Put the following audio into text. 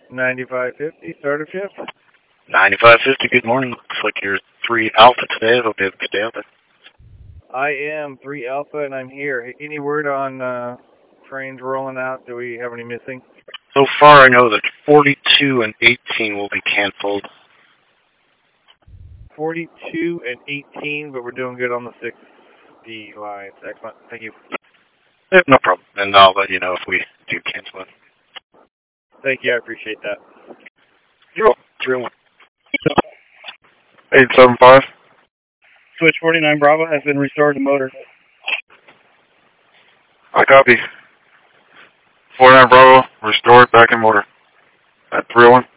9550, starter shift. 9550, good morning. Looks like you're 3 Alpha today. I hope you have a good day out there. I am 3 Alpha and I'm here. Any word on trains rolling out? Do we have any missing? So far, I know that 42 and 18 will be canceled. 42 and 18, but we're doing good on the 60 lines. Excellent. Thank you. Yeah, no problem. And I'll let you know if we do cancel it. Thank you. I appreciate that. 031. 875. Switch 49 Bravo has been restored to motor. I copy. 49 Bravo, restored, back in motor. At 301.